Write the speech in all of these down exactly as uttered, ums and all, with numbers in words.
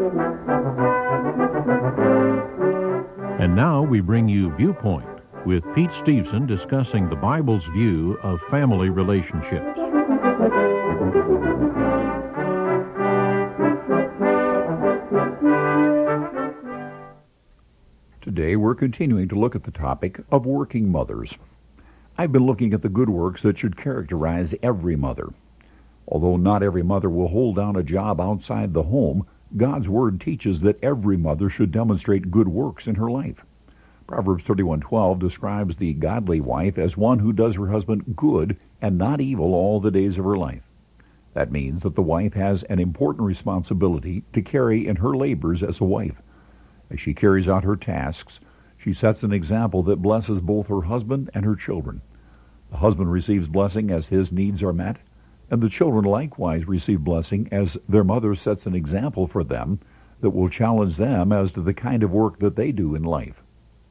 And now we bring you Viewpoint with Pete Steveson discussing the Bible's view of family relationships. Today we're continuing to look at the topic of working mothers. I've been looking at the good works that should characterize every mother. Although not every mother will hold down a job outside the home, God's Word teaches that every mother should demonstrate good works in her life. Proverbs thirty-one twelve describes the godly wife as one who does her husband good and not evil all the days of her life. That means that the wife has an important responsibility to carry in her labors as a wife. As she carries out her tasks, she sets an example that blesses both her husband and her children. The husband receives blessing as his needs are met, and the children likewise receive blessing as their mother sets an example for them that will challenge them as to the kind of work that they do in life.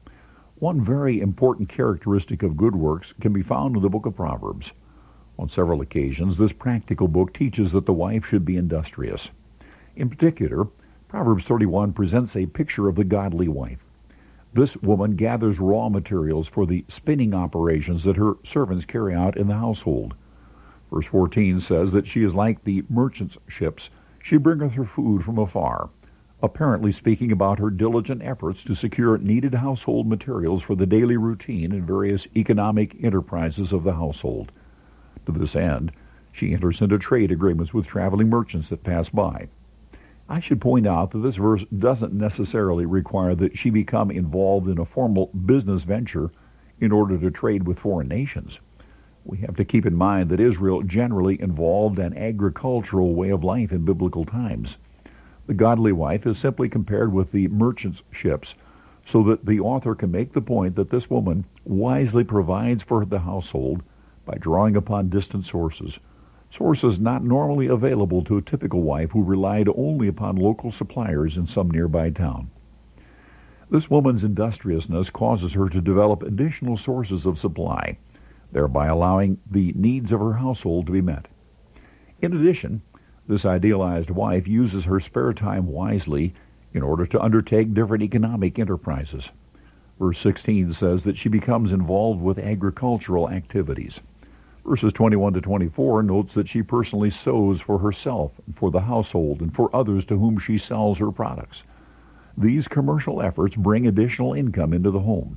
One very important characteristic of good works can be found in the book of Proverbs. On several occasions, this practical book teaches that the wife should be industrious. In particular, Proverbs thirty-one presents a picture of the godly wife. This woman gathers raw materials for the spinning operations that her servants carry out in the household. Verse fourteen says that she is like the merchant's ships. She bringeth her food from afar, apparently speaking about her diligent efforts to secure needed household materials for the daily routine and various economic enterprises of the household. To this end, she enters into trade agreements with traveling merchants that pass by. I should point out that this verse doesn't necessarily require that she become involved in a formal business venture in order to trade with foreign nations. We have to keep in mind that Israel generally involved an agricultural way of life in biblical times. The godly wife is simply compared with the merchant's ships, so that the author can make the point that this woman wisely provides for the household by drawing upon distant sources, sources not normally available to a typical wife who relied only upon local suppliers in some nearby town. This woman's industriousness causes her to develop additional sources of supply, thereby allowing the needs of her household to be met. In addition, this idealized wife uses her spare time wisely in order to undertake different economic enterprises. Verse sixteen says that she becomes involved with agricultural activities. Verses twenty-one to twenty-four notes that she personally sows for herself, for the household, and for others to whom she sells her products. These commercial efforts bring additional income into the home.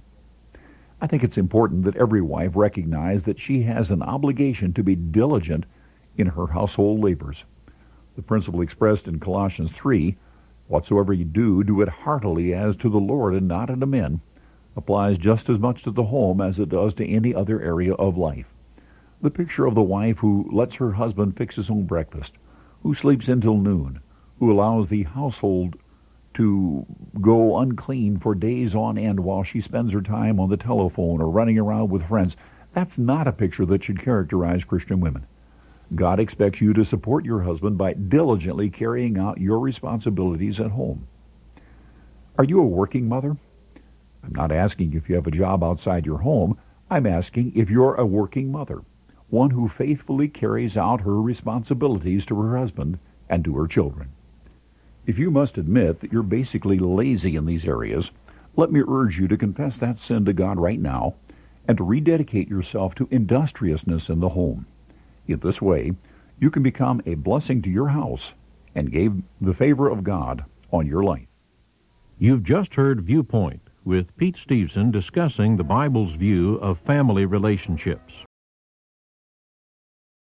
I think it's important that every wife recognize that she has an obligation to be diligent in her household labors. The principle expressed in Colossians three, whatsoever you do, do it heartily as to the Lord and not unto men, applies just as much to the home as it does to any other area of life. The picture of the wife who lets her husband fix his own breakfast, who sleeps until noon, who allows the household to go unclean for days on end while she spends her time on the telephone or running around with friends, that's not a picture that should characterize Christian women. God expects you to support your husband by diligently carrying out your responsibilities at home. Are you a working mother? I'm not asking if you have a job outside your home. I'm asking if you're a working mother, one who faithfully carries out her responsibilities to her husband and to her children. If you must admit that you're basically lazy in these areas, let me urge you to confess that sin to God right now and to rededicate yourself to industriousness in the home. In this way, you can become a blessing to your house and gain the favor of God on your life. You've just heard Viewpoint with Pete Steveson discussing the Bible's view of family relationships.